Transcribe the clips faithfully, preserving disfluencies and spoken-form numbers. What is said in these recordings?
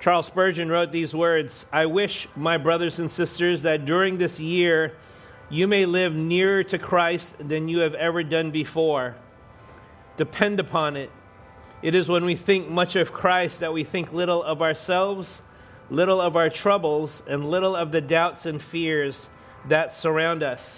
Charles Spurgeon wrote these words, "I wish, my brothers and sisters, that during this year you may live nearer to Christ than you have ever done before. Depend upon it. It is when we think much of Christ that we think little of ourselves, little of our troubles, and little of the doubts and fears that surround us."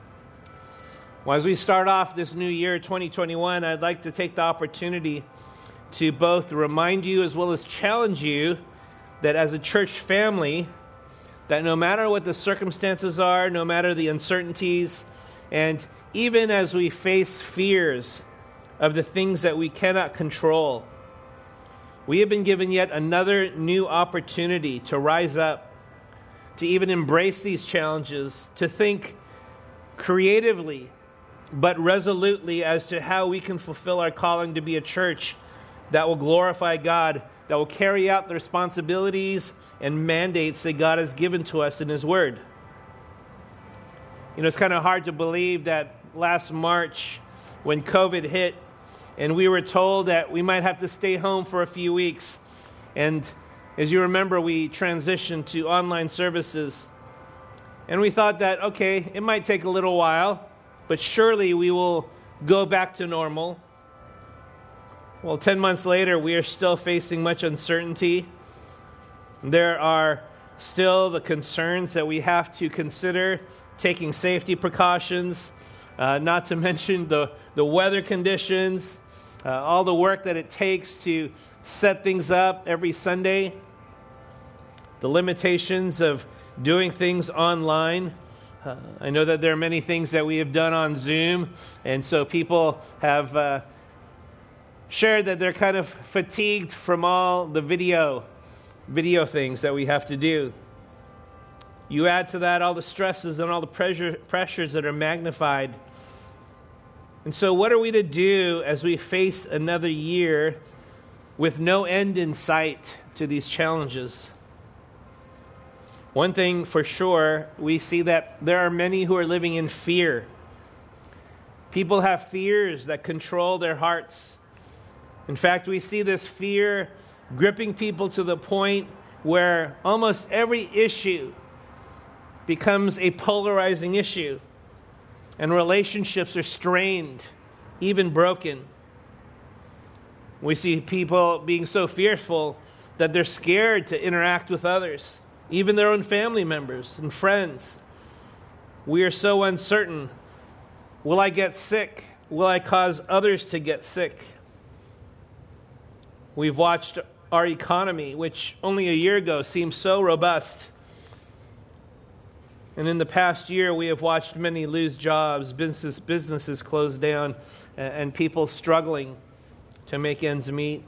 Well, as we start off this new year, twenty twenty-one, I'd like to take the opportunity to both remind you as well as challenge you that as a church family, that no matter what the circumstances are, no matter the uncertainties, and even as we face fears of the things that we cannot control, we have been given yet another new opportunity to rise up, to even embrace these challenges, to think creatively but resolutely as to how we can fulfill our calling to be a church that will glorify God, that will carry out the responsibilities and mandates that God has given to us in His Word. You know, it's kind of hard to believe that last March, when COVID hit, and we were told that we might have to stay home for a few weeks, and as you remember, we transitioned to online services, and we thought that, okay, it might take a little while, but surely we will go back to normal. Well, ten months later, we are still facing much uncertainty. There are still the concerns that we have to consider, taking safety precautions, uh, not to mention the, the weather conditions, uh, all the work that it takes to set things up every Sunday, the limitations of doing things online. Uh, I know that there are many things that we have done on Zoom, and so people have uh, shared that they're kind of fatigued from all the video, video things that we have to do. You add to that all the stresses and all the pressure, pressures that are magnified. And so what are we to do as we face another year with no end in sight to these challenges? One thing for sure, we see that there are many who are living in fear. People have fears that control their hearts. In fact, we see this fear gripping people to the point where almost every issue becomes a polarizing issue, and relationships are strained, even broken. We see people being so fearful that they're scared to interact with others, even their own family members and friends. We are so uncertain. Will I get sick? Will I cause others to get sick? We've watched our economy, which only a year ago seemed so robust. And in the past year, we have watched many lose jobs, business, businesses close down, and people struggling to make ends meet.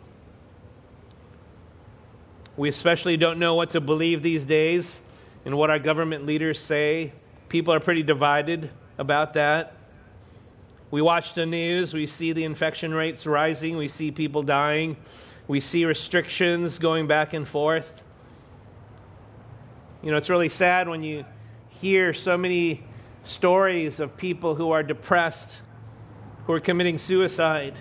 We especially don't know what to believe these days in what our government leaders say. People are pretty divided about that. We watch the news, we see the infection rates rising, we see people dying. We see restrictions going back and forth. You know, it's really sad when you hear so many stories of people who are depressed, who are committing suicide.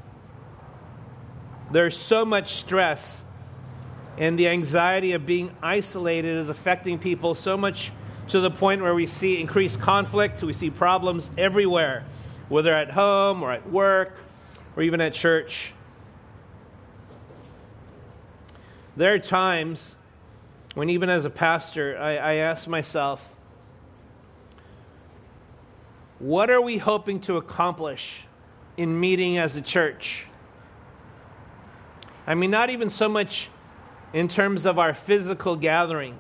There's so much stress, and the anxiety of being isolated is affecting people so much to the point where we see increased conflict, we see problems everywhere, whether at home or at work or even at church. There are times when even as a pastor, I, I ask myself, what are we hoping to accomplish in meeting as a church? I mean, not even so much in terms of our physical gathering,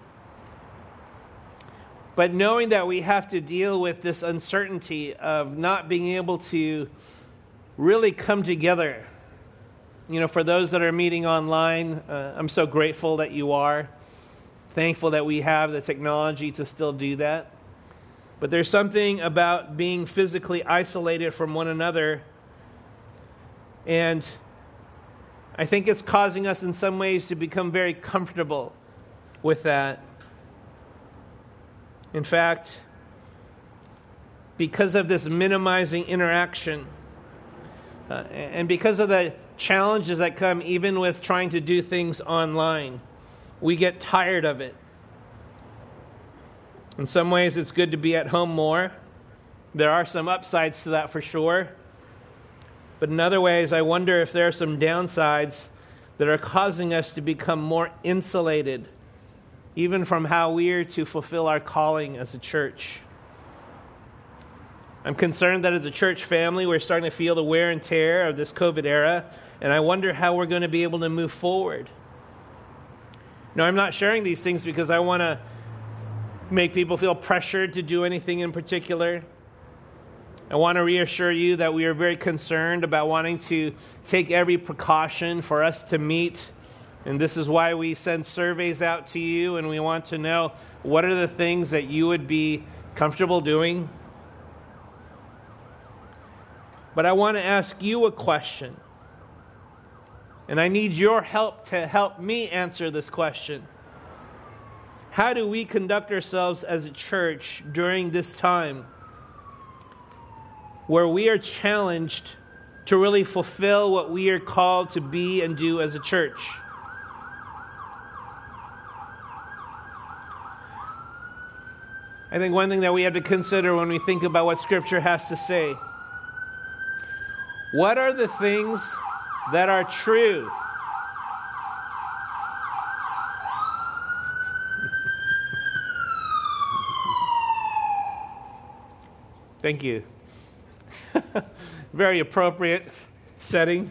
but knowing that we have to deal with this uncertainty of not being able to really come together. You know, for those that are meeting online, uh, I'm so grateful that you are. Thankful that we have the technology to still do that. But there's something about being physically isolated from one another, and I think it's causing us in some ways to become very comfortable with that. In fact, because of this minimizing interaction, uh, and because of the challenges that come even with trying to do things online, we get tired of it. In some ways, it's good to be at home more. There are some upsides to that for sure. But in other ways, I wonder if there are some downsides that are causing us to become more insulated, even from how we are to fulfill our calling as a church. I'm concerned that as a church family, we're starting to feel the wear and tear of this COVID era, and I wonder how we're going to be able to move forward. No, I'm not sharing these things because I want to make people feel pressured to do anything in particular. I want to reassure you that we are very concerned about wanting to take every precaution for us to meet. And this is why we send surveys out to you, and we want to know what are the things that you would be comfortable doing. But I want to ask you a question. And I need your help to help me answer this question. How do we conduct ourselves as a church during this time where we are challenged to really fulfill what we are called to be and do as a church? I think one thing that we have to consider when we think about what Scripture has to say, what are the things that are true? Thank you. Very appropriate setting.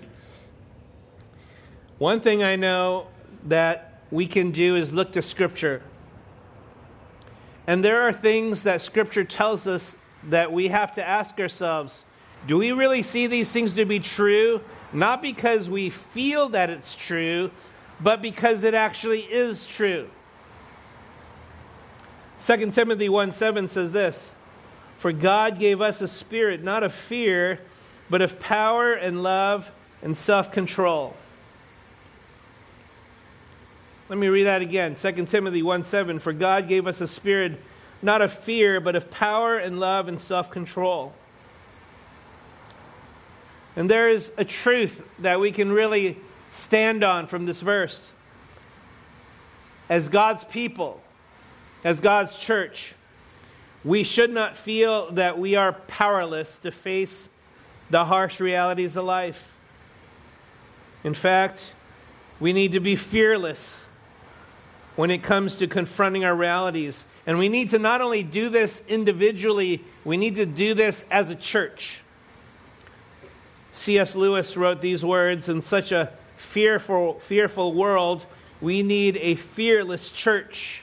One thing I know that we can do is look to Scripture. And there are things that Scripture tells us that we have to ask ourselves, do we really see these things to be true? Not because we feel that it's true, but because it actually is true. Second Timothy one seven says this, "For God gave us a spirit not of fear, but of power and love and self-control." Let me read that again. Second Timothy one seven, "For God gave us a spirit not of fear, but of power and love and self-control." And there is a truth that we can really stand on from this verse. As God's people, as God's church, we should not feel that we are powerless to face the harsh realities of life. In fact, we need to be fearless when it comes to confronting our realities. And we need to not only do this individually, we need to do this as a church. C S Lewis wrote these words, "In such a fearful, fearful world, we need a fearless church."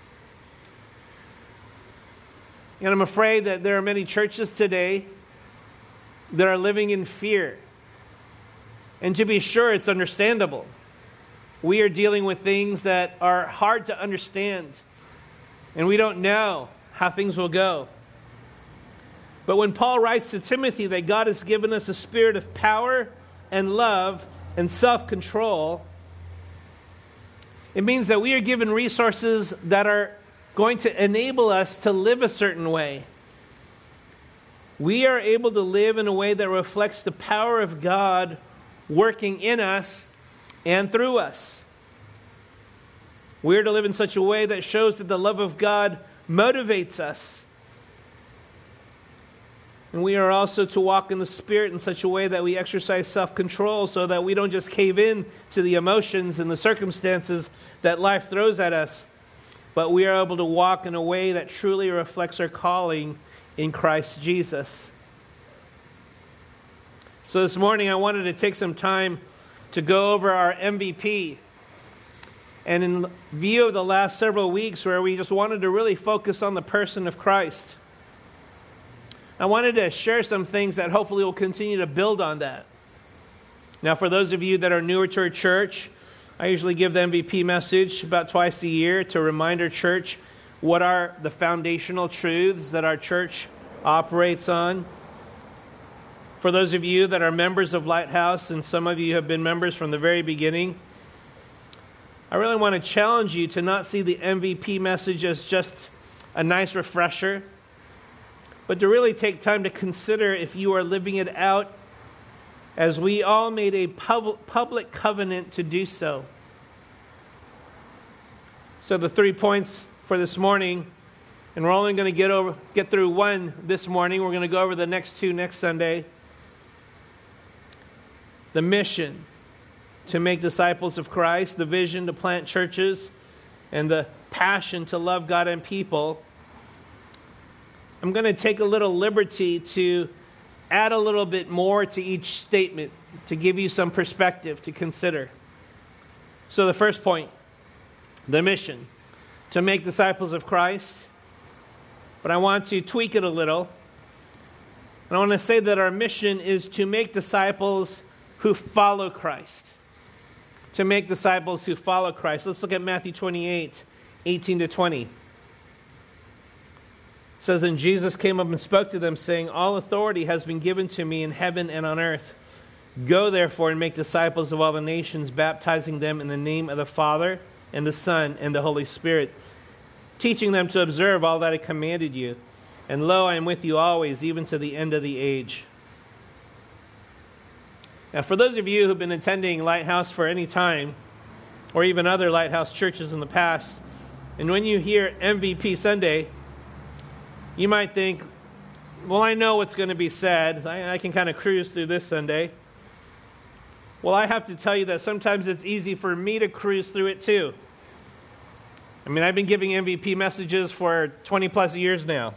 And I'm afraid that there are many churches today that are living in fear. And to be sure, it's understandable. We are dealing with things that are hard to understand, and we don't know how things will go. But when Paul writes to Timothy that God has given us a spirit of power and love and self-control, it means that we are given resources that are going to enable us to live a certain way. We are able to live in a way that reflects the power of God working in us and through us. We are to live in such a way that shows that the love of God motivates us. And we are also to walk in the Spirit in such a way that we exercise self-control so that we don't just cave in to the emotions and the circumstances that life throws at us, but we are able to walk in a way that truly reflects our calling in Christ Jesus. So this morning I wanted to take some time to go over our M V P. And in view of the last several weeks where we just wanted to really focus on the person of Christ, I wanted to share some things that hopefully will continue to build on that. Now, for those of you that are newer to our church, I usually give the M V P message about twice a year to remind our church what are the foundational truths that our church operates on. For those of you that are members of Lighthouse, and some of you have been members from the very beginning, I really want to challenge you to not see the M V P message as just a nice refresher, but to really take time to consider if you are living it out as we all made a pub- public covenant to do so. So the three points for this morning, and we're only going to get over get through one this morning. We're going to go over the next two next Sunday. The mission to make disciples of Christ, the vision to plant churches, and the passion to love God and people. I'm going to take a little liberty to add a little bit more to each statement to give you some perspective to consider. So the first point, the mission to make disciples of Christ. But I want to tweak it a little. And I want to say that our mission is to make disciples who follow Christ. To make disciples who follow Christ. Let's look at Matthew twenty-eight, eighteen to twenty. It says, "And Jesus came up and spoke to them, saying, 'All authority has been given to me in heaven and on earth. Go therefore and make disciples of all the nations, baptizing them in the name of the Father and the Son and the Holy Spirit, teaching them to observe all that I commanded you. And lo, I am with you always, even to the end of the age.'" Now, for those of you who've been attending Lighthouse for any time, or even other Lighthouse churches in the past, and when you hear M V P Sunday, you might think, well, I know what's going to be said. I, I can kind of cruise through this Sunday. Well, I have to tell you that sometimes it's easy for me to cruise through it too. I mean, I've been giving M V P messages for twenty plus years now.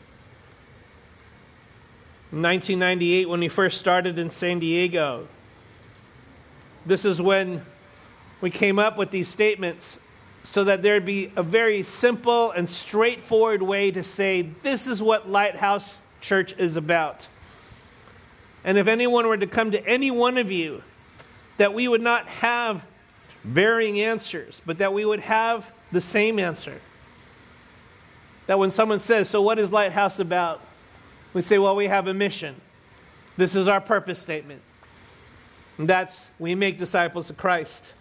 In nineteen ninety-eight, when we first started in San Diego, this is when we came up with these statements so that there'd be a very simple and straightforward way to say, this is what Lighthouse Church is about. And if anyone were to come to any one of you, that we would not have varying answers, but that we would have the same answer. That when someone says, so what is Lighthouse about? We say, well, we have a mission. This is our purpose statement. And that's, we make disciples of Christ.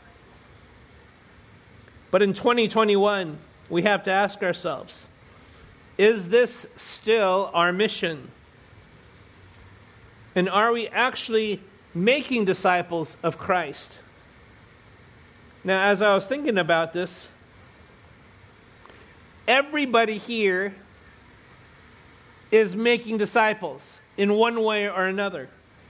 But in twenty twenty-one, we have to ask ourselves, is this still our mission? And are we actually making disciples of Christ? Now, as I was thinking about this, everybody here is making disciples in one way or another.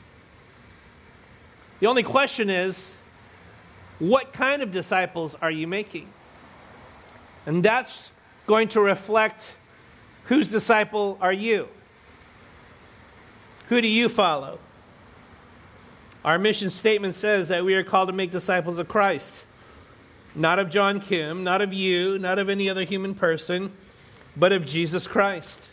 The only question is, what kind of disciples are you making? And that's going to reflect whose disciple are you? Who do you follow? Our mission statement says that we are called to make disciples of Christ. Not of John Kim, not of you, not of any other human person, but of Jesus Christ.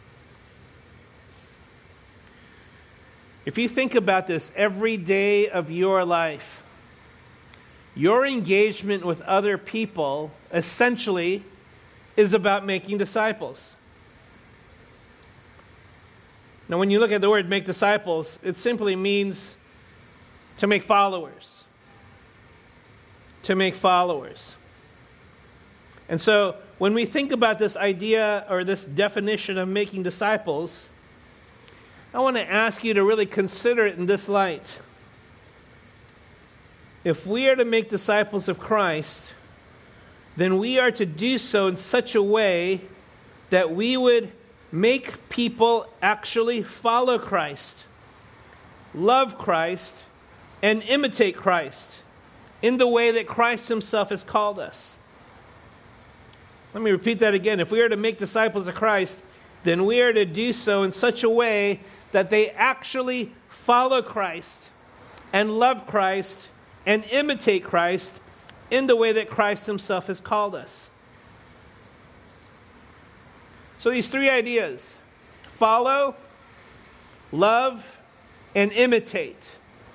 If you think about this every day of your life, your engagement with other people essentially is about making disciples. Now, when you look at the word make disciples, it simply means to make followers. To make followers. And so, when we think about this idea or this definition of making disciples, I want to ask you to really consider it in this light. If we are to make disciples of Christ, then we are to do so in such a way that we would make people actually follow Christ, love Christ, and imitate Christ in the way that Christ himself has called us. Let me repeat that again. If we are to make disciples of Christ, then we are to do so in such a way that they actually follow Christ and love Christ and imitate Christ in the way that Christ himself has called us. So these three ideas, follow, love, and imitate.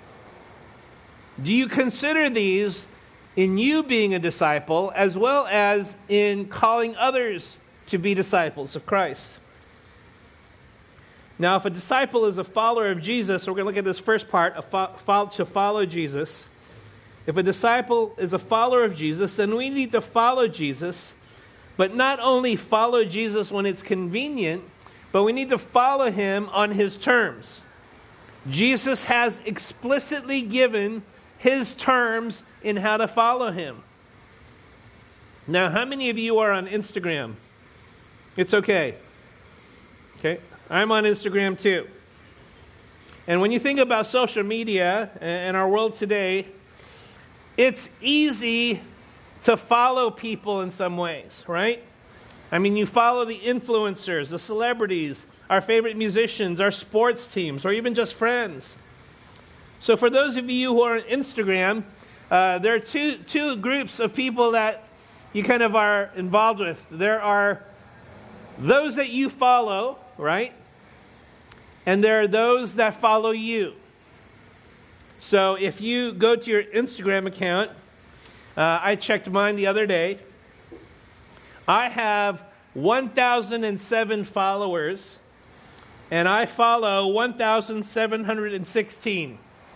Do you consider these in you being a disciple as well as in calling others to be disciples of Christ? Now, if a disciple is a follower of Jesus, we're going to look at this first part, a fo- fo- to follow Jesus. If a disciple is a follower of Jesus, then we need to follow Jesus, but not only follow Jesus when it's convenient, but we need to follow him on his terms. Jesus has explicitly given his terms in how to follow him. Now, how many of you are on Instagram? It's okay. Okay, I'm on Instagram too. And when you think about social media and our world today, it's easy to follow people in some ways, right? I mean, you follow the influencers, the celebrities, our favorite musicians, our sports teams, or even just friends. So for those of you who are on Instagram, uh, there are two, two groups of people that you kind of are involved with. There are those that you follow, right? And there are those that follow you. So if you go to your Instagram account, uh, I checked mine the other day. I have one thousand seven followers, and I follow one thousand seven hundred sixteen.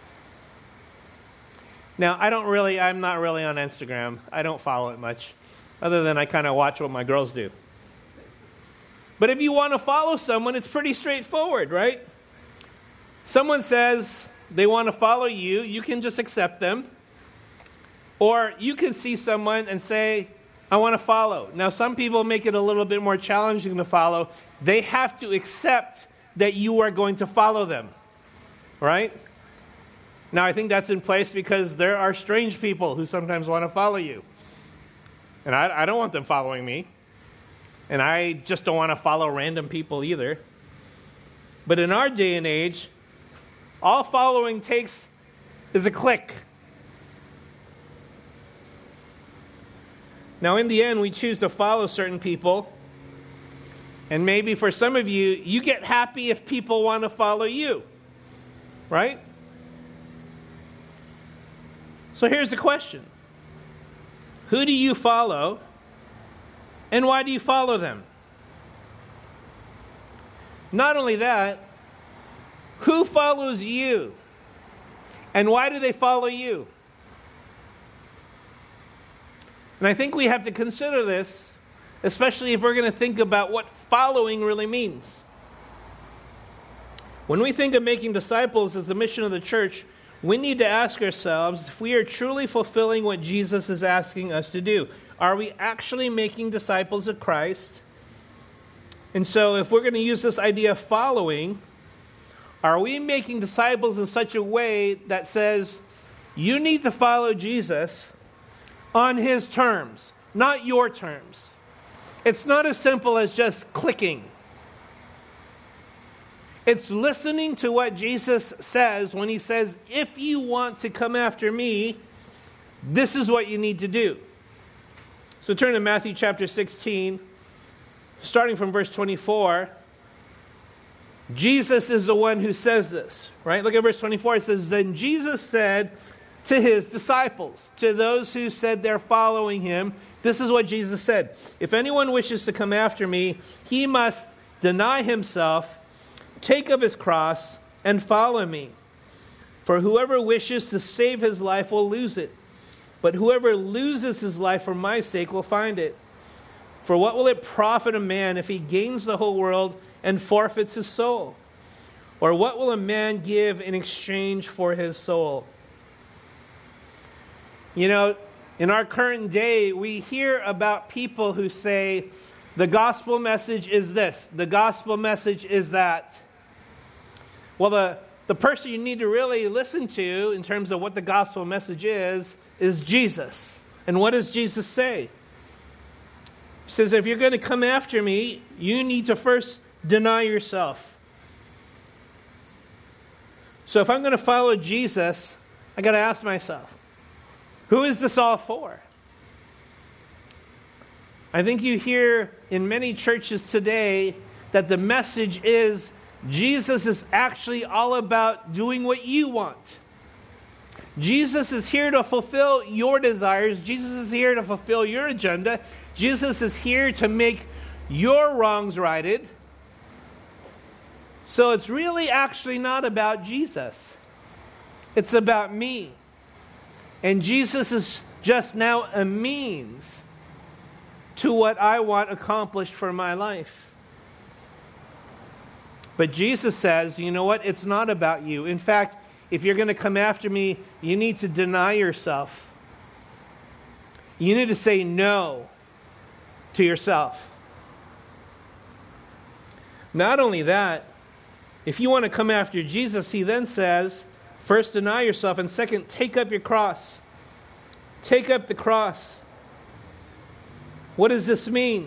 Now, I don't really, I'm not really on Instagram. I don't follow it much, other than I kind of watch what my girls do. But if you want to follow someone, it's pretty straightforward, right? Someone says they want to follow you, you can just accept them. Or you can see someone and say, I want to follow. Now, some people make it a little bit more challenging to follow. They have to accept that you are going to follow them, right? Now, I think that's in place because there are strange people who sometimes want to follow you. And I, I don't want them following me. And I just don't want to follow random people either. But in our day and age, all following takes is a click. Now, in the end, we choose to follow certain people. And maybe for some of you, you get happy if people want to follow you, right? So here's the question. Who do you follow, and why do you follow them? Not only that, who follows you, and why do they follow you? And I think we have to consider this, especially if we're going to think about what following really means. When we think of making disciples as the mission of the church, we need to ask ourselves if we are truly fulfilling what Jesus is asking us to do. Are we actually making disciples of Christ? And so if we're going to use this idea of following, are we making disciples in such a way that says, you need to follow Jesus on his terms, not your terms? It's not as simple as just clicking. It's listening to what Jesus says when he says, if you want to come after me, this is what you need to do. So turn to Matthew chapter sixteen, starting from verse twenty-four. Jesus is the one who says this, right? Look at verse twenty-four. It says, then Jesus said to his disciples, to those who said they're following him, this is what Jesus said. If anyone wishes to come after me, he must deny himself, take up his cross, and follow me. For whoever wishes to save his life will lose it. But whoever loses his life for my sake will find it. For what will it profit a man if he gains the whole world and forfeits his soul? Or what will a man give in exchange for his soul? You know, in our current day, we hear about people who say, the gospel message is this, the gospel message is that. Well, the, the person you need to really listen to in terms of what the gospel message is, is Jesus. And what does Jesus say? He says, if you're going to come after me, you need to first deny yourself. So if I'm going to follow Jesus, I got to ask myself, who is this all for? I think you hear in many churches today that the message is Jesus is actually all about doing what you want. Jesus is here to fulfill your desires. Jesus is here to fulfill your agenda. Jesus is here to make your wrongs righted. So it's really actually not about Jesus. It's about me. And Jesus is just now a means to what I want accomplished for my life. But Jesus says, you know what? It's not about you. In fact, if you're going to come after me, you need to deny yourself. You need to say no. to yourself. Not only that, if you want to come after Jesus, he then says, first, deny yourself, and second, take up your cross. Take up the cross. What does this mean?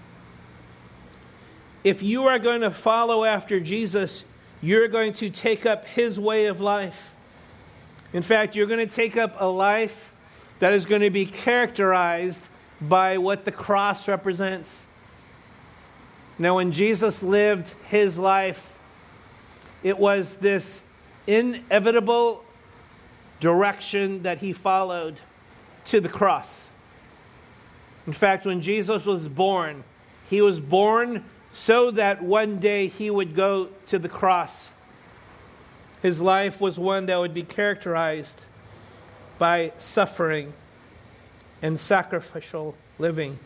If you are going to follow after Jesus, you're going to take up his way of life. In fact, you're going to take up a life that is going to be characterized by what the cross represents. Now, when Jesus lived his life, it was this inevitable direction that he followed to the cross. In fact, when Jesus was born, he was born so that one day he would go to the cross. His life was one that would be characterized by suffering and sacrificial living.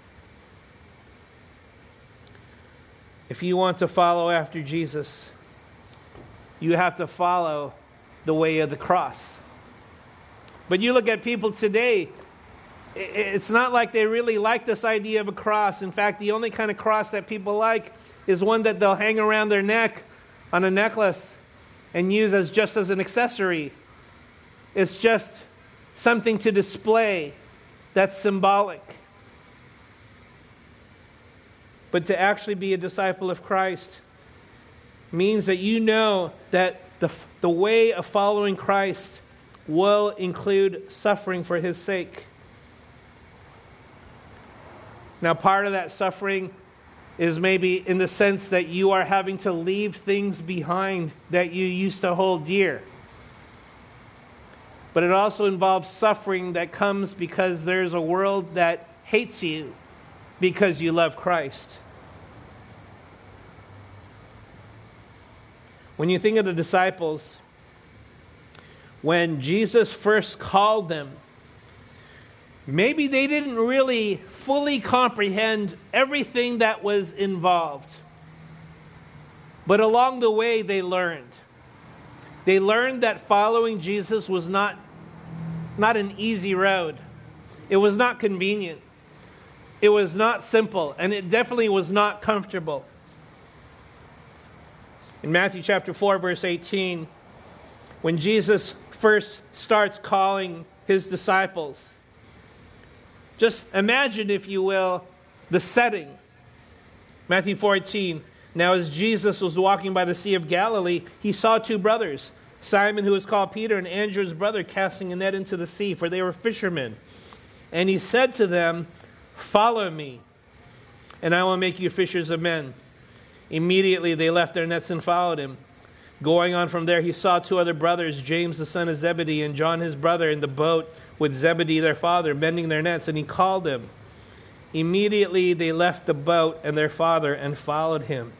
If you want to follow after Jesus, you have to follow the way of the cross. But you look at people today, it's not like they really like this idea of a cross. In fact, the only kind of cross that people like is one that they'll hang around their neck on a necklace and use as just as an accessory. It's just something to display that's symbolic. But to actually be a disciple of Christ means that you know that the, the way of following Christ will include suffering for his sake. Now, part of that suffering is maybe in the sense that you are having to leave things behind that you used to hold dear. But it also involves suffering that comes because there's a world that hates you because you love Christ. When you think of the disciples, when Jesus first called them, maybe they didn't really fully comprehend everything that was involved. But along the way, they learned. They learned that following Jesus was not, not an easy road. It was not convenient. It was not simple. And it definitely was not comfortable. In Matthew chapter four, verse eighteen, when Jesus first starts calling his disciples, just imagine, if you will, the setting. Matthew four eighteen. Now as Jesus was walking by the Sea of Galilee, he saw two brothers, Simon, who was called Peter, and Andrew, his brother, casting a net into the sea, for they were fishermen. And he said to them, "Follow me, and I will make you fishers of men." Immediately they left their nets and followed him. Going on from there, he saw two other brothers, James the son of Zebedee and John his brother, in the boat with Zebedee their father, mending their nets, and he called them. Immediately they left the boat and their father and followed him.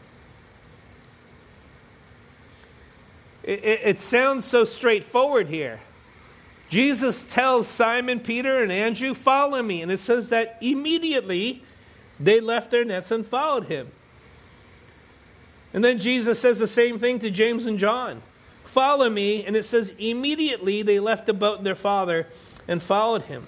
It, it, it sounds so straightforward here. Jesus tells Simon, Peter, and Andrew, "Follow me." And it says that immediately they left their nets and followed him. And then Jesus says the same thing to James and John. "Follow me." And it says immediately they left the boat and their father and followed him.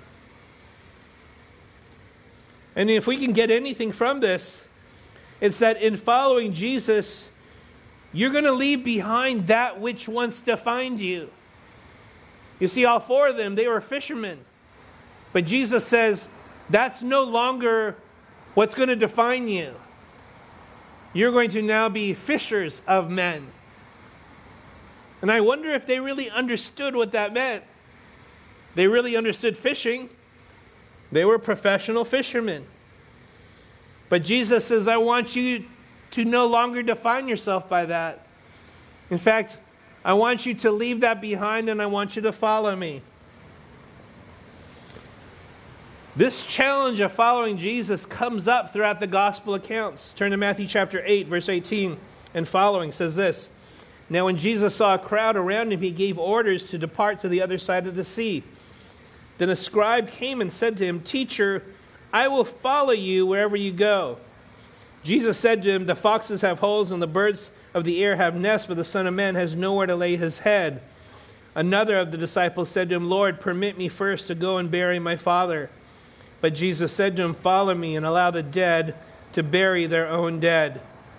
And if we can get anything from this, it's that in following Jesus, you're going to leave behind that which once defined you. You see, all four of them, they were fishermen. But Jesus says, that's no longer what's going to define you. You're going to now be fishers of men. And I wonder if they really understood what that meant. They really understood fishing. They were professional fishermen. But Jesus says, I want you to no longer define yourself by that. In fact, I want you to leave that behind, and I want you to follow me. This challenge of following Jesus comes up throughout the gospel accounts. Turn to Matthew chapter eight, verse eighteen and following. Says this: "Now when Jesus saw a crowd around him, he gave orders to depart to the other side of the sea. Then a scribe came and said to him, 'Teacher, I will follow you wherever you go.' Jesus said to him, 'The foxes have holes and the birds of the air have nests, but the Son of Man has nowhere to lay his head.' Another of the disciples said to him, 'Lord, permit me first to go and bury my father.' But Jesus said to him, "Follow me and allow the dead to bury their own dead."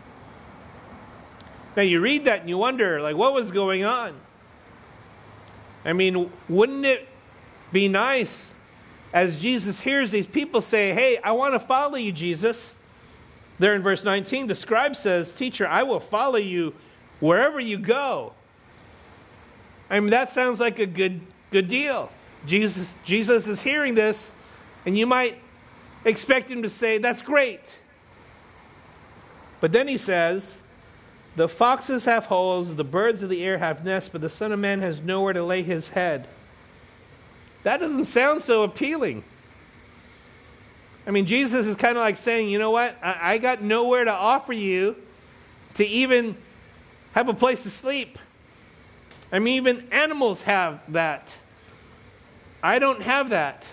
Now you read that and you wonder, like, what was going on? I mean, wouldn't it be nice as Jesus hears these people say, "Hey, I want to follow you, Jesus." There in verse nineteen, the scribe says, "Teacher, I will follow you wherever you go." I mean, that sounds like a good good deal. Jesus, Jesus is hearing this, and you might expect him to say, "That's great." But then he says, "The foxes have holes, the birds of the air have nests, but the Son of Man has nowhere to lay his head." That doesn't sound so appealing. I mean, Jesus is kind of like saying, you know what? I, I got nowhere to offer you to even have a place to sleep. I mean, even animals have that. I don't have that.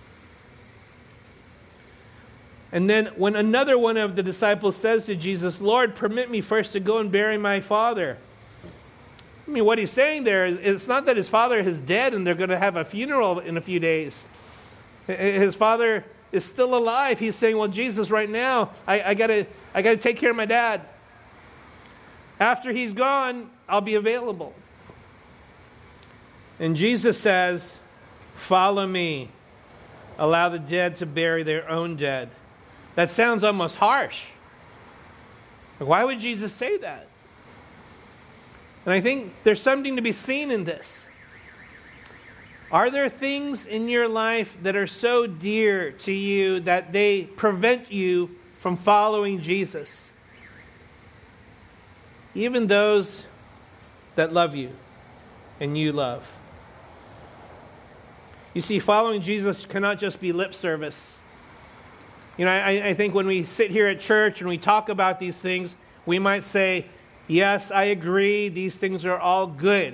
And then when another one of the disciples says to Jesus, "Lord, permit me first to go and bury my father." I mean, what he's saying there is, it's not that his father is dead and they're going to have a funeral in a few days. His father is still alive. He's saying, "Well, Jesus, right now, I, I gotta, I gotta take care of my dad. After he's gone, I'll be available." And Jesus says, "Follow me. Allow the dead to bury their own dead." That sounds almost harsh. Why would Jesus say that? And I think there's something to be seen in this. Are there things in your life that are so dear to you that they prevent you from following Jesus? Even those that love you and you love. You see, following Jesus cannot just be lip service. You know, I, I think when we sit here at church and we talk about these things, we might say, "Yes, I agree, these things are all good."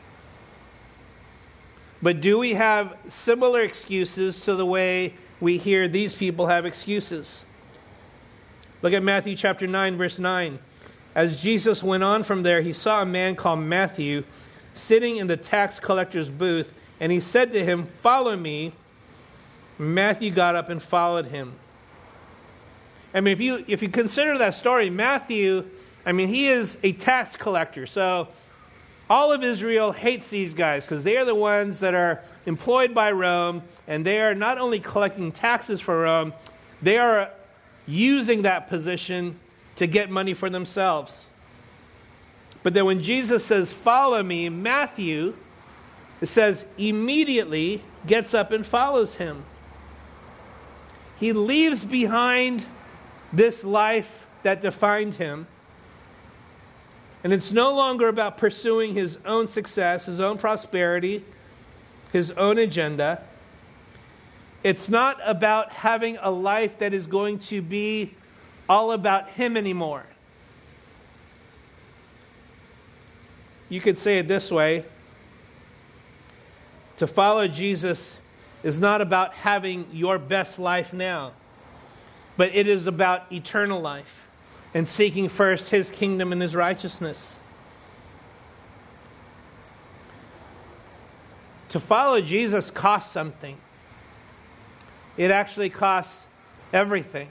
But do we have similar excuses to the way we hear these people have excuses? Look at Matthew chapter nine, verse nine. As Jesus went on from there, he saw a man called Matthew sitting in the tax collector's booth, and he said to him, "Follow me." Matthew got up and followed him. I mean, if you if you consider that story, Matthew, I mean, he is a tax collector. So all of Israel hates these guys because they are the ones that are employed by Rome, and they are not only collecting taxes for Rome, they are using that position to get money for themselves. But then when Jesus says, "Follow me," Matthew, it says, immediately gets up and follows him. He leaves behind this life that defined him. And it's no longer about pursuing his own success, his own prosperity, his own agenda. It's not about having a life that is going to be all about him anymore. You could say it this way. To follow Jesus is not about having your best life now, but it is about eternal life and seeking first his kingdom and his righteousness. To follow Jesus costs something. It actually costs everything.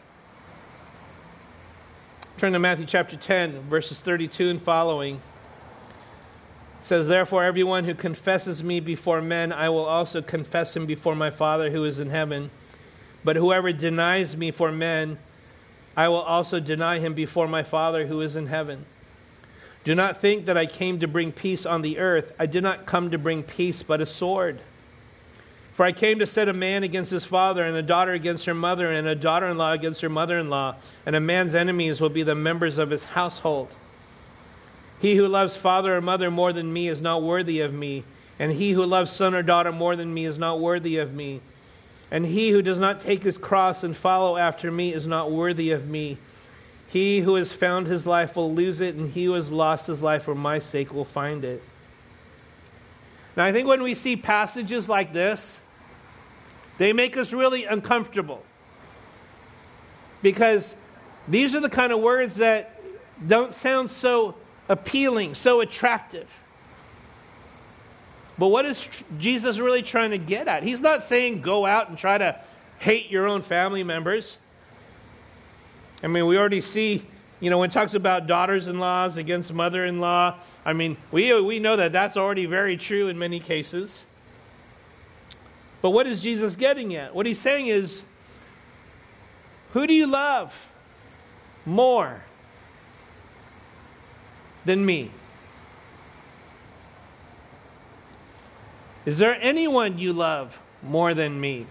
Turn to Matthew chapter ten, verses thirty-two and following. It says, "Therefore, everyone who confesses me before men, I will also confess him before my Father who is in heaven. But whoever denies me for men, I will also deny him before my Father who is in heaven. Do not think that I came to bring peace on the earth. I did not come to bring peace, but a sword. For I came to set a man against his father, and a daughter against her mother, and a daughter-in-law against her mother-in-law. And a man's enemies will be the members of his household. He who loves father or mother more than me is not worthy of me. And he who loves son or daughter more than me is not worthy of me. And he who does not take his cross and follow after me is not worthy of me. He who has found his life will lose it, and he who has lost his life for my sake will find it." Now, I think when we see passages like this, they make us really uncomfortable. Because these are the kind of words that don't sound so appealing, so attractive. But what is Jesus really trying to get at? He's not saying go out and try to hate your own family members. I mean, we already see, you know, when it talks about daughters-in-laws against mother-in-law, I mean, we, we know that that's already very true in many cases. But what is Jesus getting at? What he's saying is, who do you love more than me? Is there anyone you love more than me?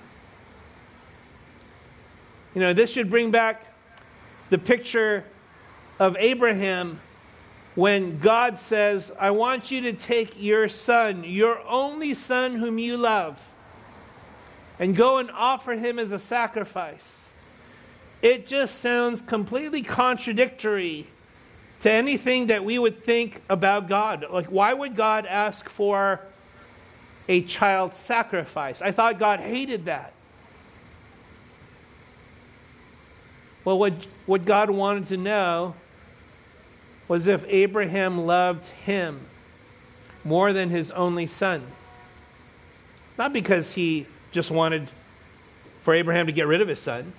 You know, this should bring back the picture of Abraham when God says, I want you to take your son, your only son whom you love, and go and offer him as a sacrifice. It just sounds completely contradictory to anything that we would think about God. Like, why would God ask for a child sacrifice? I thought God hated that. Well, what, what God wanted to know was if Abraham loved him more than his only son. Not because he just wanted for Abraham to get rid of his son.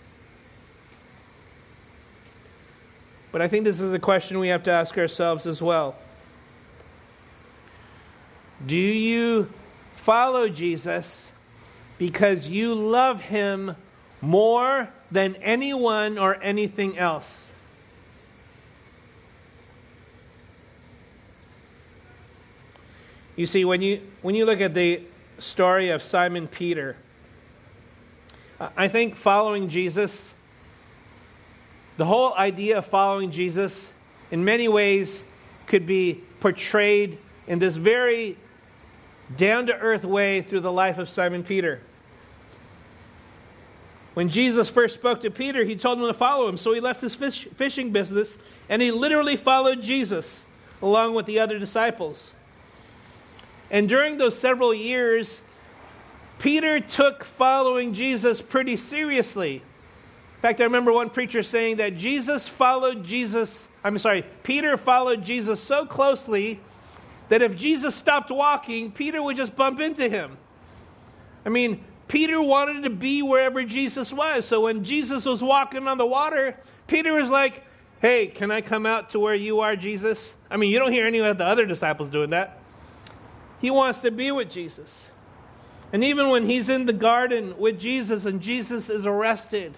But I think this is a question we have to ask ourselves as well. Do you follow Jesus because you love him more than anyone or anything else? You see, when you when you look at the story of Simon Peter, I think following Jesus, the whole idea of following Jesus, in many ways, could be portrayed in this very down-to-earth way through the life of Simon Peter. When Jesus first spoke to Peter, he told him to follow him. So he left his fish, fishing business, and he literally followed Jesus along with the other disciples. And during those several years, Peter took following Jesus pretty seriously. In fact, I remember one preacher saying that Jesus followed Jesus, I'm sorry, Peter followed Jesus so closely that if Jesus stopped walking, Peter would just bump into him. I mean, Peter wanted to be wherever Jesus was. So when Jesus was walking on the water, Peter was like, hey, can I come out to where you are, Jesus? I mean, you don't hear any of the other disciples doing that. He wants to be with Jesus. And even when he's in the garden with Jesus and Jesus is arrested,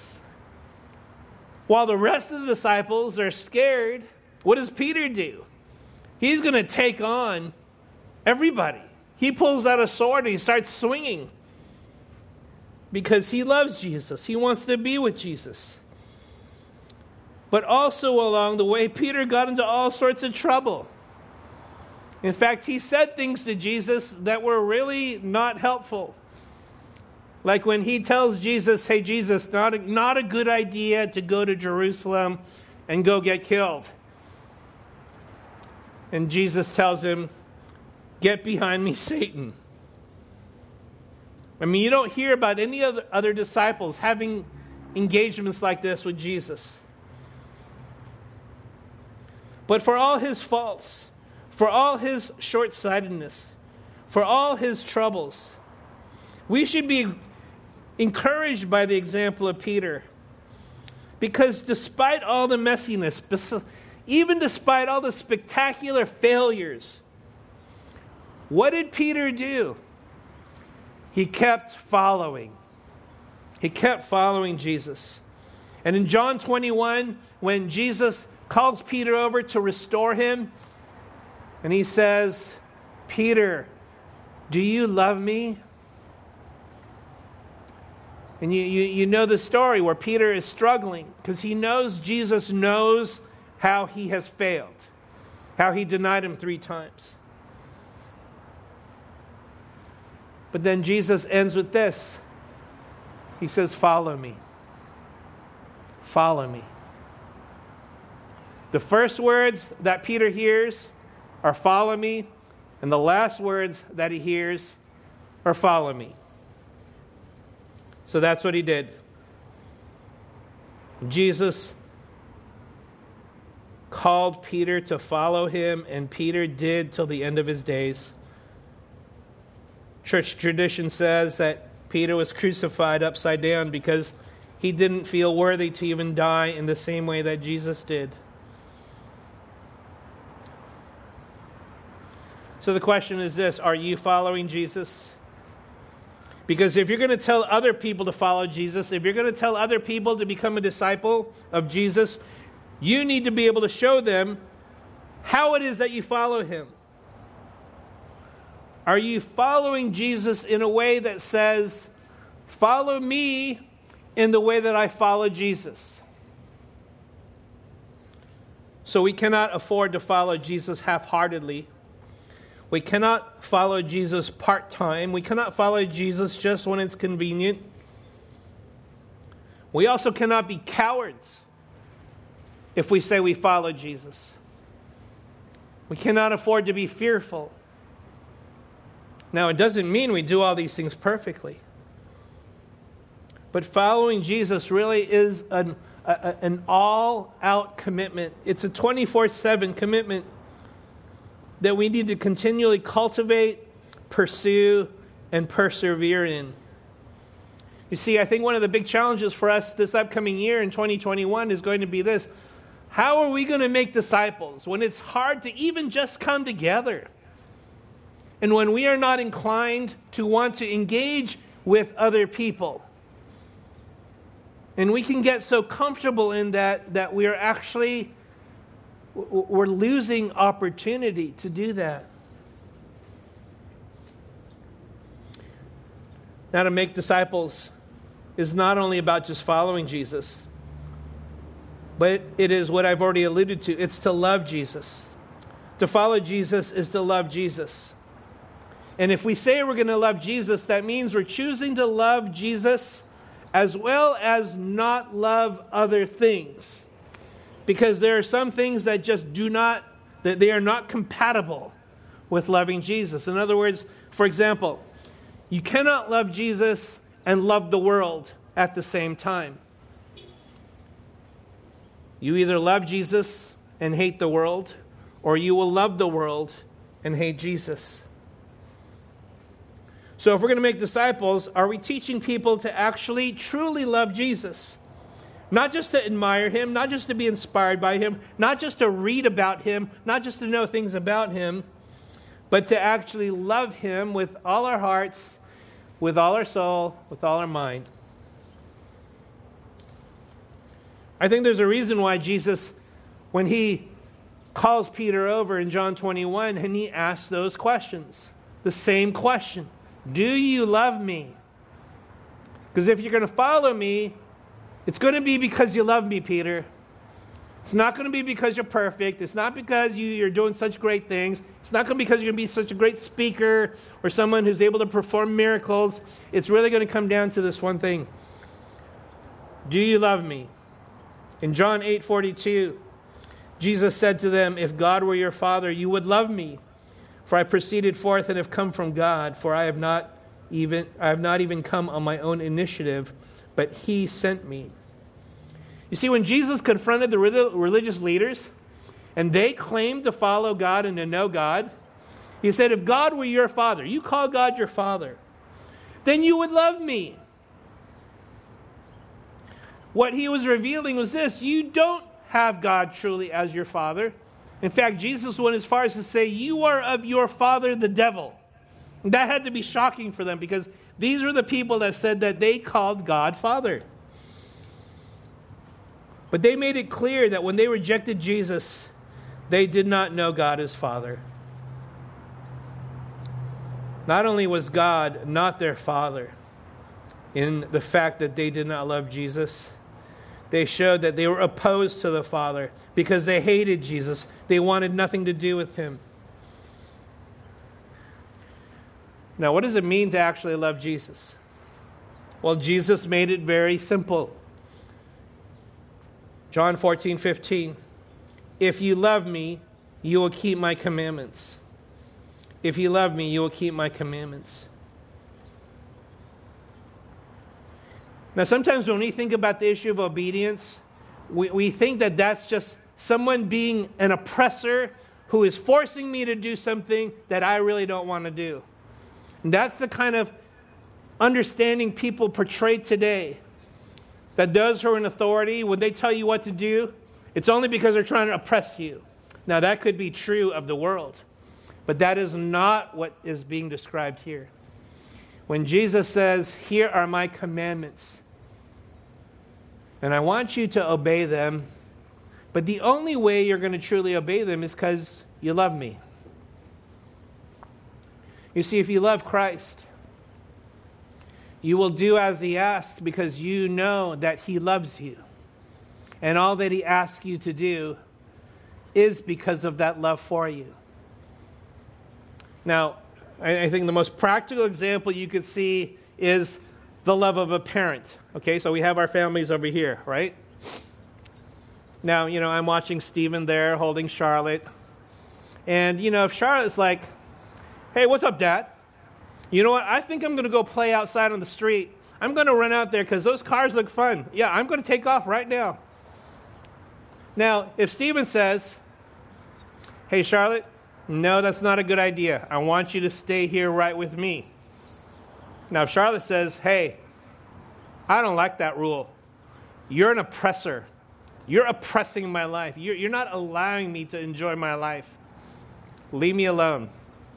while the rest of the disciples are scared, what does Peter do? He's going to take on everybody. He pulls out a sword and he starts swinging because he loves Jesus. He wants to be with Jesus. But also along the way, Peter got into all sorts of trouble. In fact, he said things to Jesus that were really not helpful. Like when he tells Jesus, hey, Jesus, not a, not a good idea to go to Jerusalem and go get killed. And Jesus tells him, get behind me, Satan. I mean, you don't hear about any other, other disciples having engagements like this with Jesus. But for all his faults, for all his short-sightedness, for all his troubles, we should be encouraged by the example of Peter. Because despite all the messiness, even despite all the spectacular failures, what did Peter do? He kept following. He kept following Jesus. And in John twenty-one, when Jesus calls Peter over to restore him, and he says, Peter, do you love me? And you, you, you know the story where Peter is struggling because he knows Jesus knows how he has failed, how he denied him three times. But then Jesus ends with this. He says, follow me. Follow me. The first words that Peter hears are follow me, and the last words that he hears are follow me. So that's what he did. Jesus called Peter to follow him, and Peter did till the end of his days. Church tradition says that Peter was crucified upside down because he didn't feel worthy to even die in the same way that Jesus did. So the question is this: are you following Jesus? Because if you're going to tell other people to follow Jesus, if you're going to tell other people to become a disciple of Jesus, you need to be able to show them how it is that you follow him. Are you following Jesus in a way that says, follow me in the way that I follow Jesus? So we cannot afford to follow Jesus half-heartedly. We cannot follow Jesus part-time. We cannot follow Jesus just when it's convenient. We also cannot be cowards if we say we follow Jesus. We cannot afford to be fearful. Now, it doesn't mean we do all these things perfectly. But following Jesus really is an, a, an all-out commitment. It's a twenty-four seven commitment that we need to continually cultivate, pursue, and persevere in. You see, I think one of the big challenges for us this upcoming year in twenty twenty-one is going to be this: how are we going to make disciples when it's hard to even just come together? And when we are not inclined to want to engage with other people? And we can get so comfortable in that that we are actually we're losing opportunity to do that. Now, to make disciples is not only about just following Jesus, but it is what I've already alluded to. It's to love Jesus. To follow Jesus is to love Jesus. And if we say we're going to love Jesus, that means we're choosing to love Jesus as well as not love other things. Because there are some things that just do not, that they are not compatible with loving Jesus. In other words, for example, you cannot love Jesus and love the world at the same time. You either love Jesus and hate the world, or you will love the world and hate Jesus. So if we're going to make disciples, are we teaching people to actually truly love Jesus? Not just to admire him, not just to be inspired by him, not just to read about him, not just to know things about him, but to actually love him with all our hearts, with all our soul, with all our mind. I think there's a reason why Jesus, when he calls Peter over in John twenty-one, and he asks those questions, the same question: do you love me? Because if you're going to follow me, it's going to be because you love me, Peter. It's not going to be because you're perfect. It's not because you, you're doing such great things. It's not going to be because you're going to be such a great speaker or someone who's able to perform miracles. It's really going to come down to this one thing: do you love me? In John eight forty-two, Jesus said to them, if God were your Father, you would love me. For I proceeded forth and have come from God, for I have not even I have not even come on my own initiative, but he sent me. You see, when Jesus confronted the religious leaders, and they claimed to follow God and to know God, he said, if God were your Father, you call God your Father, then you would love me. What he was revealing was this: you don't have God truly as your Father. In fact, Jesus went as far as to say, you are of your father, the devil. And that had to be shocking for them, because these were the people that said that they called God Father. But they made it clear that when they rejected Jesus, they did not know God as Father. Not only was God not their Father in the fact that they did not love Jesus, they showed that they were opposed to the Father because they hated Jesus. They wanted nothing to do with him. Now, what does it mean to actually love Jesus? Well, Jesus made it very simple. John fourteen fifteen. If you love me, you will keep my commandments. If you love me, you will keep my commandments. Now, sometimes when we think about the issue of obedience, we, we think that that's just someone being an oppressor who is forcing me to do something that I really don't want to do. And that's the kind of understanding people portray today that those who are in authority, when they tell you what to do, it's only because they're trying to oppress you. Now, that could be true of the world, but that is not what is being described here. When Jesus says, "Here are my commandments, and I want you to obey them, but the only way you're going to truly obey them is because you love me." You see, if you love Christ, you will do as he asked because you know that he loves you. And all that he asks you to do is because of that love for you. Now, I think the most practical example you could see is the love of a parent. Okay, so we have our families over here, right? Now, you know, I'm watching Stephen there holding Charlotte. And, you know, if Charlotte's like, "Hey, what's up, Dad? You know what? I think I'm going to go play outside on the street. I'm going to run out there because those cars look fun. Yeah, I'm going to take off right now." Now, if Stephen says, "Hey, Charlotte, no, that's not a good idea. I want you to stay here right with me." Now, if Charlotte says, "Hey, I don't like that rule. You're an oppressor. You're oppressing my life. You're, you're not allowing me to enjoy my life. Leave me alone."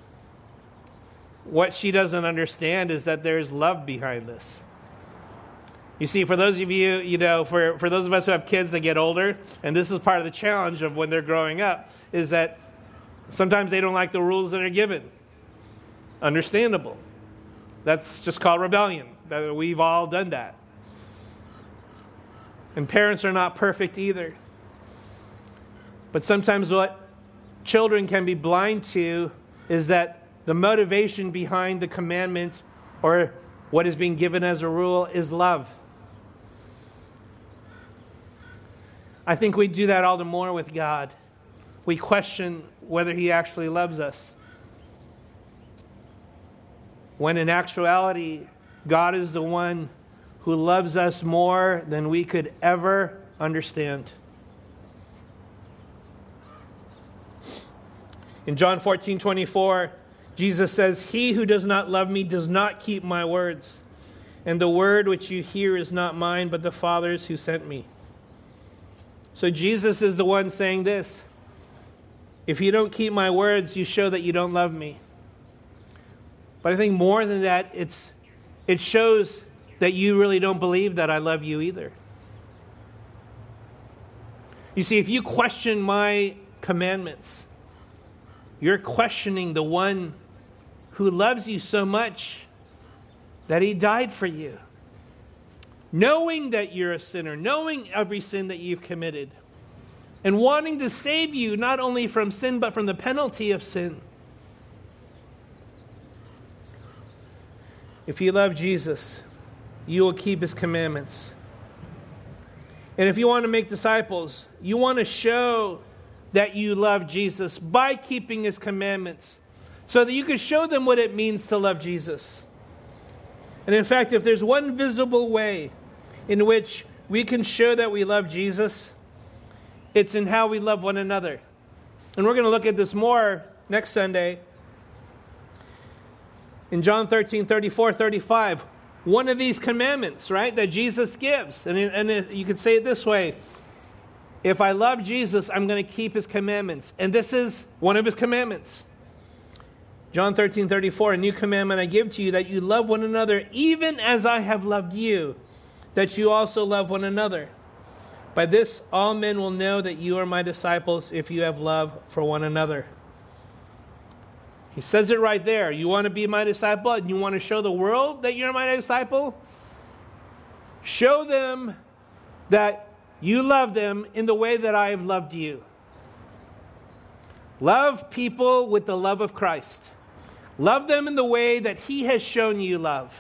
What she doesn't understand is that there's love behind this. You see, for those of you, you know, for, for those of us who have kids that get older, and this is part of the challenge of when they're growing up, is that sometimes they don't like the rules that are given. Understandable. That's just called rebellion. We've all done that. And parents are not perfect either. But sometimes what children can be blind to is that the motivation behind the commandment or what is being given as a rule is love. I think we do that all the more with God. We question whether he actually loves us, when in actuality, God is the one who loves us more than we could ever understand. In John fourteen twenty-four, Jesus says, "He who does not love me does not keep my words. And the word which you hear is not mine, but the Father's who sent me." So Jesus is the one saying this. If you don't keep my words, you show that you don't love me. But I think more than that, it's it shows that you really don't believe that I love you either. You see, if you question my commandments, you're questioning the one who loves you so much that he died for you. Knowing that you're a sinner, knowing every sin that you've committed, and wanting to save you not only from sin, but from the penalty of sin. If you love Jesus, you will keep his commandments. And if you want to make disciples, you want to show that you love Jesus by keeping his commandments, so that you can show them what it means to love Jesus. And in fact, if there's one visible way in which we can show that we love Jesus, it's in how we love one another. And we're going to look at this more next Sunday. In John thirteen, thirty-four, thirty-five, one of these commandments, right, that Jesus gives. And, and you could say it this way: if I love Jesus, I'm going to keep his commandments. And this is one of his commandments. John thirteen, thirty-four, "A new commandment I give to you, that you love one another, even as I have loved you, that you also love one another. By this, all men will know that you are my disciples, if you have love for one another." He says it right there. You want to be my disciple and you want to show the world that you're my disciple? Show them that you love them in the way that I have loved you. Love people with the love of Christ. Love them in the way that he has shown you love.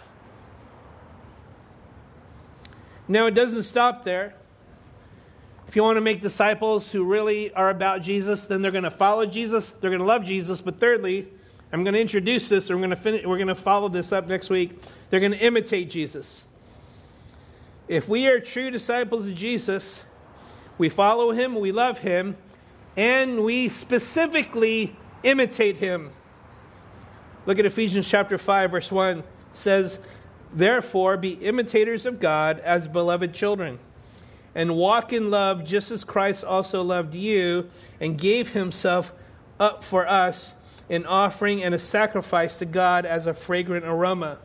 Now, it doesn't stop there. If you want to make disciples who really are about Jesus, then they're going to follow Jesus, they're going to love Jesus, but thirdly, I'm going to introduce this, and we're going to finish, we're going to follow this up next week. They're going to imitate Jesus. If we are true disciples of Jesus, we follow him, we love him, and we specifically imitate him. Look at Ephesians chapter five, verse one. It says, Therefore, be imitators of God as beloved children, and walk in love just as Christ also loved you and gave himself up for us, an offering and a sacrifice to God as a fragrant aroma.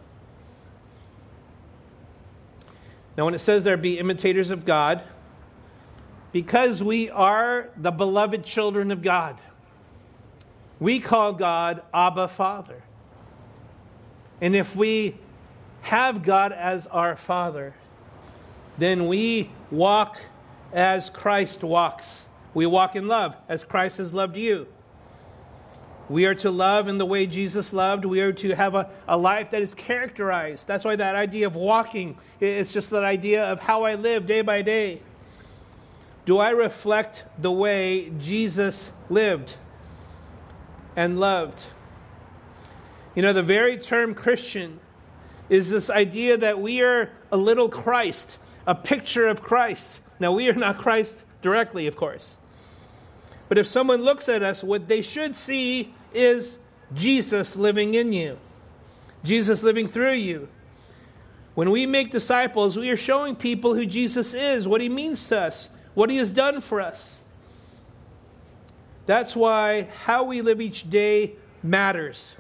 Now, when it says there, be imitators of God, because we are the beloved children of God, we call God Abba, Father. And if we have God as our Father, then we walk as Christ walks. We walk in love as Christ has loved you. We are to love in the way Jesus loved. We are to have a, a life that is characterized. That's why that idea of walking, it's just that idea of how I live day by day. Do I reflect the way Jesus lived and loved? You know, the very term Christian is this idea that we are a little Christ, a picture of Christ. Now, we are not Christ directly, of course. But if someone looks at us, what they should see is Jesus living in you, Jesus living through you. When we make disciples, we are showing people who Jesus is, what he means to us, what he has done for us. That's why how we live each day matters.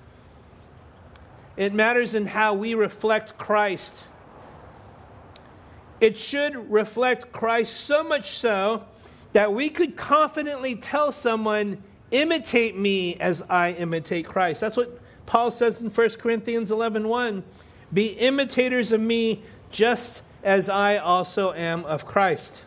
It matters in how we reflect Christ. It should reflect Christ so much so that we could confidently tell someone, imitate me as I imitate Christ. That's what Paul says in First Corinthians eleven one. Be imitators of me just as I also am of Christ.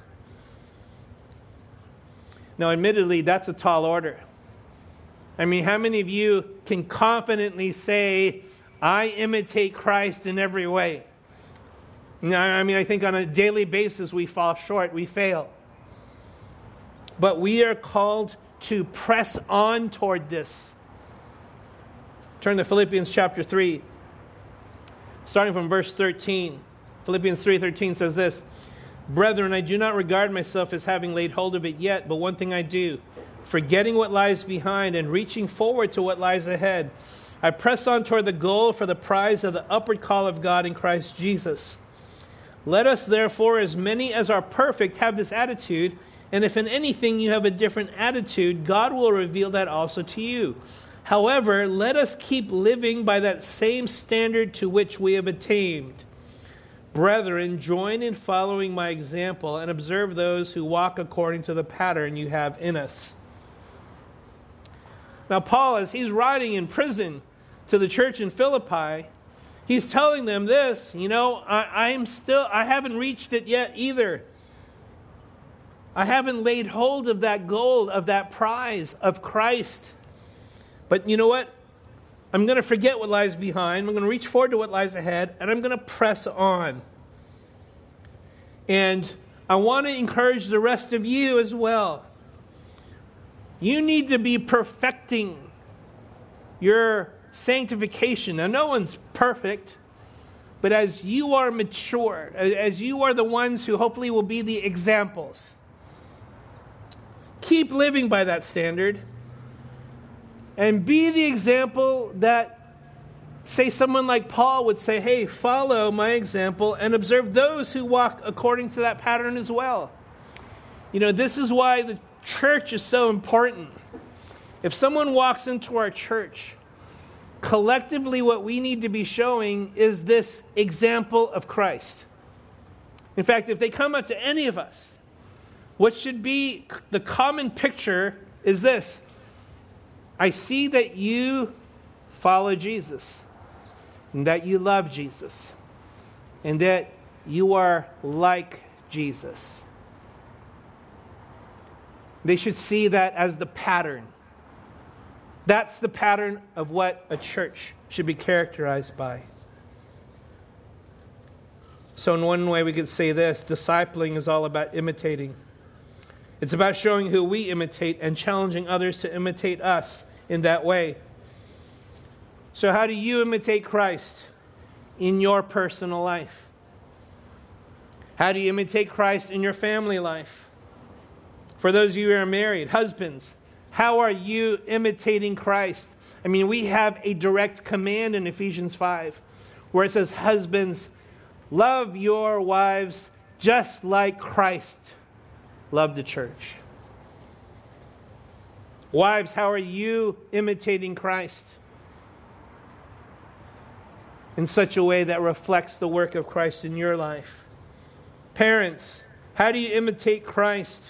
Now, admittedly, that's a tall order. I mean, how many of you can confidently say, I imitate Christ in every way? Now, I mean, I think on a daily basis we fall short, we fail. But we are called to press on toward this. Turn to Philippians chapter three, starting from verse thirteen. Philippians three thirteen says this, Brethren, I do not regard myself as having laid hold of it yet, but one thing I do, forgetting what lies behind and reaching forward to what lies ahead, I press on toward the goal for the prize of the upward call of God in Christ Jesus. Let us therefore, as many as are perfect, have this attitude, and if in anything you have a different attitude, God will reveal that also to you. However, let us keep living by that same standard to which we have attained. Brethren, join in following my example and observe those who walk according to the pattern you have in us. Now, Paul, as he's writing in prison to the church in Philippi, he's telling them this, you know, I, I'm still, I haven't reached it yet either. I haven't laid hold of that gold, of that prize of Christ. But you know what? I'm going to forget what lies behind. I'm going to reach forward to what lies ahead, and I'm going to press on. And I want to encourage the rest of you as well. You need to be perfecting your sanctification. Now, no one's perfect, but as you are mature, as you are the ones who hopefully will be the examples, keep living by that standard. And be the example that, say, someone like Paul would say, hey, follow my example and observe those who walk according to that pattern as well. You know, this is why the church is so important. If someone walks into our church, collectively what we need to be showing is this example of Christ. In fact, if they come up to any of us, what should be the common picture is this. I see that you follow Jesus, and that you love Jesus, and that you are like Jesus. They should see that as the pattern. That's the pattern of what a church should be characterized by. So in one way we could say this, discipling is all about imitating. It's about showing who we imitate and challenging others to imitate us in that way. So how do you imitate Christ in your personal life? How do you imitate Christ in your family life? For those of you who are married, husbands, how are you imitating Christ? I mean, we have a direct command in Ephesians five where it says, husbands, love your wives just like Christ loved the church. Wives, how are you imitating Christ in such a way that reflects the work of Christ in your life? Parents, how do you imitate Christ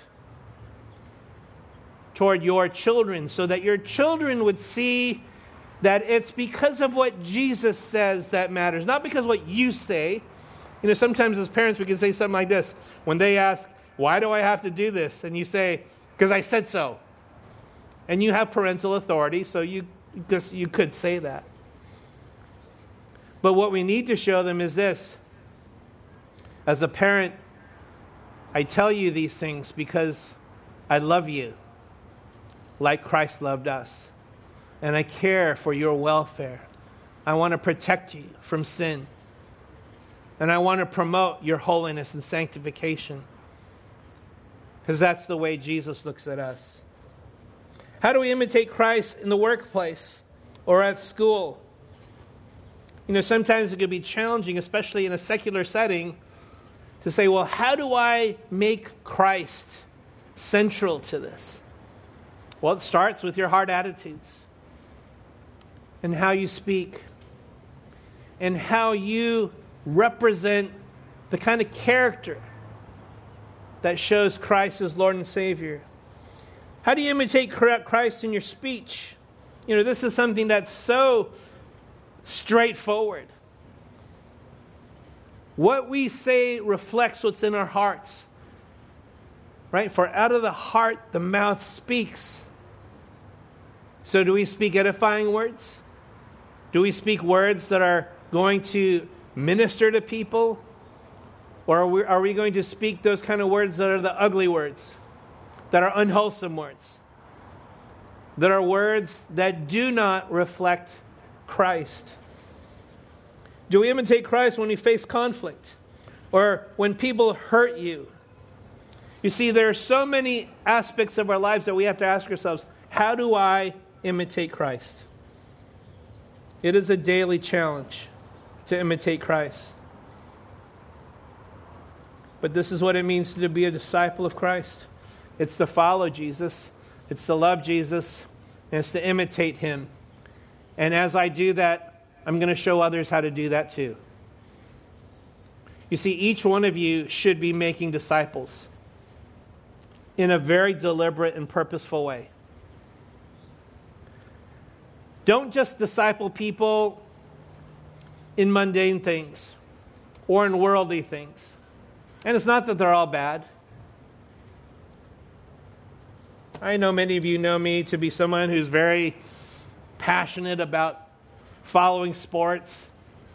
toward your children so that your children would see that it's because of what Jesus says that matters, not because of what you say? You know, sometimes as parents we can say something like this. When they ask, why do I have to do this? And you say, because I said so. And you have parental authority, so you, you could say that. But what we need to show them is this. As a parent, I tell you these things because I love you like Christ loved us. And I care for your welfare. I want to protect you from sin. And I want to promote your holiness and sanctification. Because that's the way Jesus looks at us. How do we imitate Christ in the workplace or at school? You know, sometimes it could be challenging, especially in a secular setting, to say, well, how do I make Christ central to this? Well, it starts with your heart attitudes and how you speak and how you represent the kind of character that shows Christ as Lord and Savior. How do you imitate Christ in your speech? You know, this is something that's so straightforward. What we say reflects what's in our hearts. Right? For out of the heart, the mouth speaks. So do we speak edifying words? Do we speak words that are going to minister to people? Or are we, are we going to speak those kind of words that are the ugly words? That are unwholesome words? That are words that do not reflect Christ? Do we imitate Christ when we face conflict? Or when people hurt you? You see, there are so many aspects of our lives that we have to ask ourselves, how do I imitate Christ? It is a daily challenge to imitate Christ. But this is what it means to be a disciple of Christ. It's to follow Jesus. It's to love Jesus. And it's to imitate Him. And as I do that, I'm going to show others how to do that too. You see, each one of you should be making disciples in a very deliberate and purposeful way. Don't just disciple people in mundane things or in worldly things. And it's not that they're all bad. I know many of you know me to be someone who's very passionate about following sports.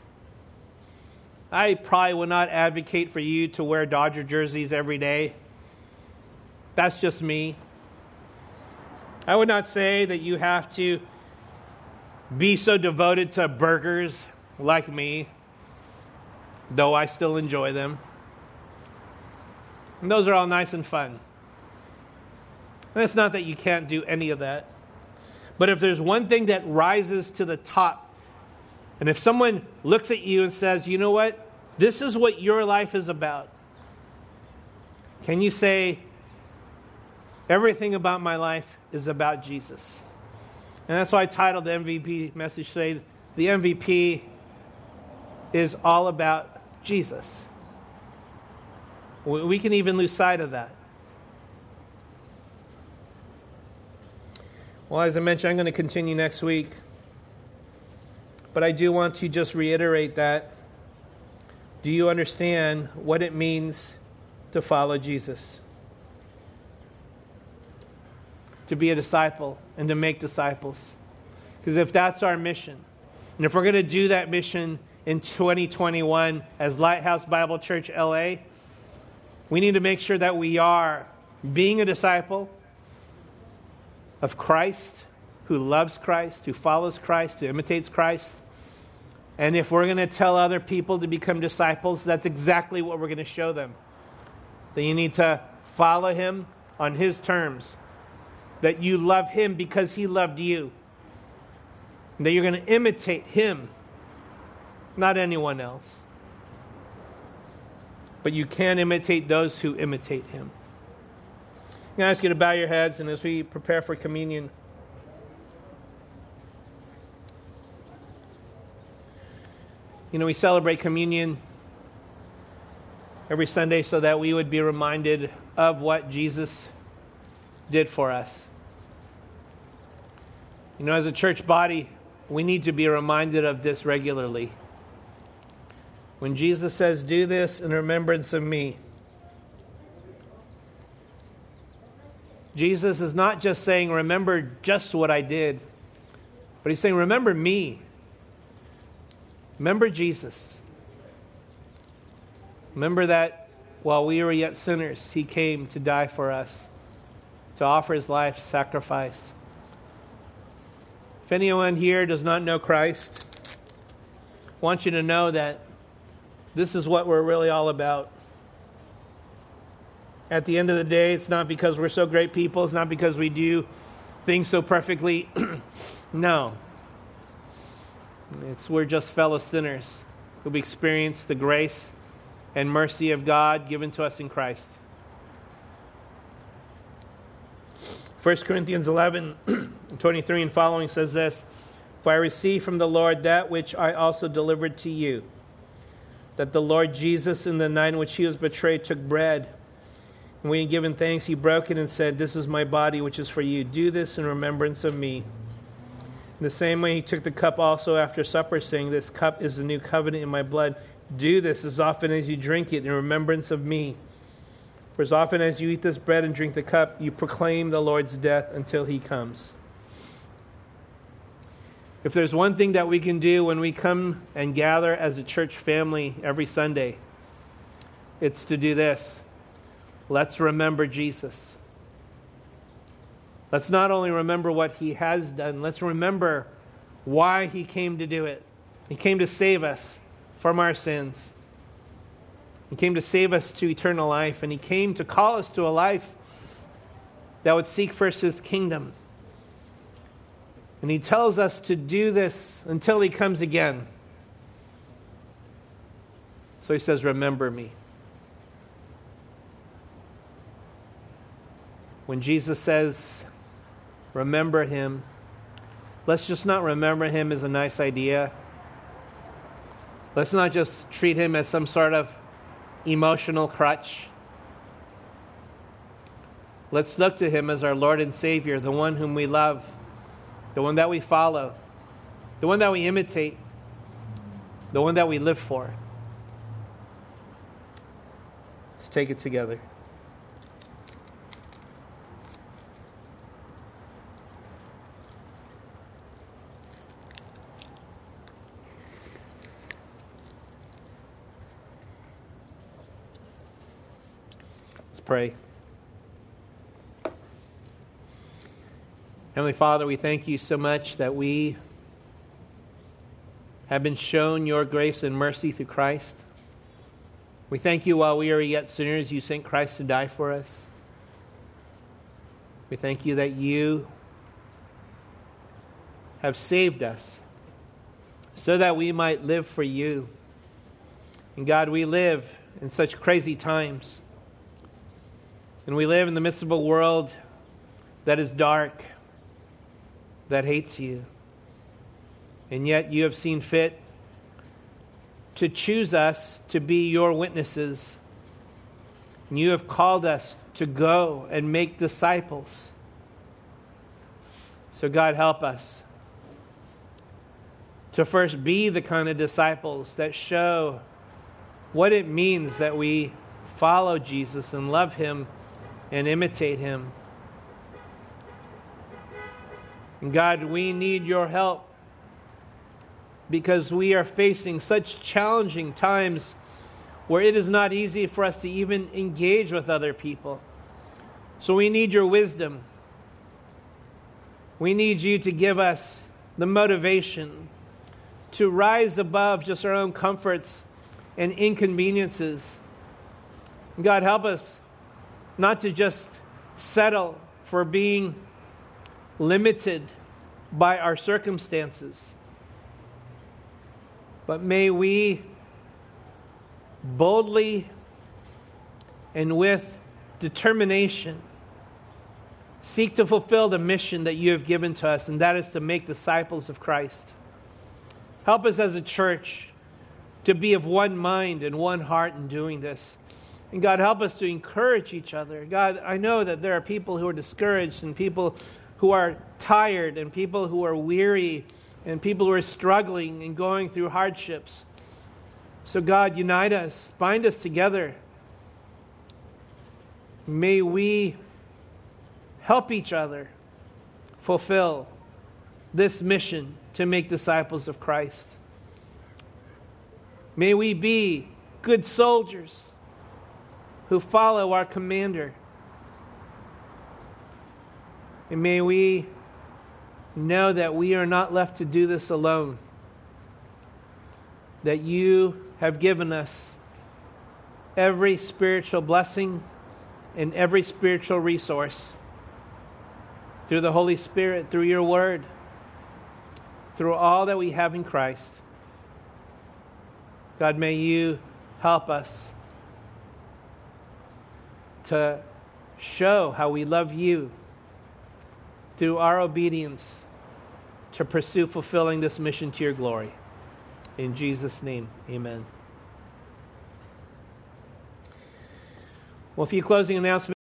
I probably would not advocate for you to wear Dodger jerseys every day. That's just me. I would not say that you have to be so devoted to burgers like me, though I still enjoy them. And those are all nice and fun. And it's not that you can't do any of that. But if there's one thing that rises to the top, and if someone looks at you and says, you know what? This is what your life is about. Can you say, everything about my life is about Jesus? And that's why I titled the M V P message today, the M V P is all about Jesus. We can even lose sight of that. Well, as I mentioned, I'm going to continue next week. But I do want to just reiterate that. Do you understand what it means to follow Jesus? To be a disciple and to make disciples. Because if that's our mission, and if we're going to do that mission in twenty twenty-one as Lighthouse Bible Church L A, we need to make sure that we are being a disciple of Christ, who loves Christ, who follows Christ, who imitates Christ. And if we're going to tell other people to become disciples, that's exactly what we're going to show them. That you need to follow Him on His terms. That you love Him because He loved you. And that you're going to imitate Him not anyone else. But you can imitate those who imitate him. I'm going to ask you to bow your heads, and as we prepare for communion, you know, we celebrate communion every Sunday so that we would be reminded of what Jesus did for us. You know, as a church body, we need to be reminded of this regularly. When Jesus says, "Do this in remembrance of me," Jesus is not just saying, remember just what I did, but he's saying, remember me. Remember Jesus. Remember that while we were yet sinners, he came to die for us, to offer his life, sacrifice. If anyone here does not know Christ, I want you to know that this is what we're really all about. At the end of the day, it's not because we're so great people. It's not because we do things so perfectly. No. It's we're just fellow sinners who've experienced the grace and mercy of God given to us in Christ. First Corinthians eleven, twenty-three and following says this, "For I received from the Lord that which I also delivered to you, that the Lord Jesus, in the night in which he was betrayed, took bread. And when he had given thanks, he broke it and said, 'This is my body, which is for you. Do this in remembrance of me.' In the same way, he took the cup also after supper, saying, 'This cup is the new covenant in my blood. Do this as often as you drink it in remembrance of me. For as often as you eat this bread and drink the cup, you proclaim the Lord's death until he comes.'" If there's one thing that we can do when we come and gather as a church family every Sunday, it's to do this. Let's remember Jesus. Let's not only remember what he has done, let's remember why he came to do it. He came to save us from our sins. He came to save us to eternal life, and he came to call us to a life that would seek first his kingdom. And he tells us to do this until he comes again. So he says, remember me. When Jesus says, remember him, let's just not remember him as a nice idea. Let's not just treat him as some sort of emotional crutch. Let's look to him as our Lord and Savior, the one whom we love, the one that we follow, the one that we imitate, the one that we live for. Let's take it together. Pray. Heavenly Father, we thank you so much that we have been shown your grace and mercy through Christ. We thank you while we are yet sinners, you sent Christ to die for us. We thank you that you have saved us so that we might live for you. And God, we live in such crazy times. And we live in the midst of a world that is dark, that hates you. And yet you have seen fit to choose us to be your witnesses. And you have called us to go and make disciples. So God, help us to first be the kind of disciples that show what it means that we follow Jesus and love him and imitate him. And God, we need your help because we are facing such challenging times where it is not easy for us to even engage with other people. So we need your wisdom. We need you to give us the motivation to rise above just our own comforts and inconveniences. God, help us not to just settle for being limited by our circumstances. But may we boldly and with determination seek to fulfill the mission that you have given to us, and that is to make disciples of Christ. Help us as a church to be of one mind and one heart in doing this. And God, help us to encourage each other. God, I know that there are people who are discouraged and people who are tired and people who are weary and people who are struggling and going through hardships. So God, unite us, bind us together. May we help each other fulfill this mission to make disciples of Christ. May we be good soldiers who follow our commander. And may we know that we are not left to do this alone, that you have given us every spiritual blessing and every spiritual resource through the Holy Spirit, through your word, through all that we have in Christ. God, may you help us to show how we love you through our obedience to pursue fulfilling this mission to your glory. In Jesus' name, amen. Well, a few closing announcements.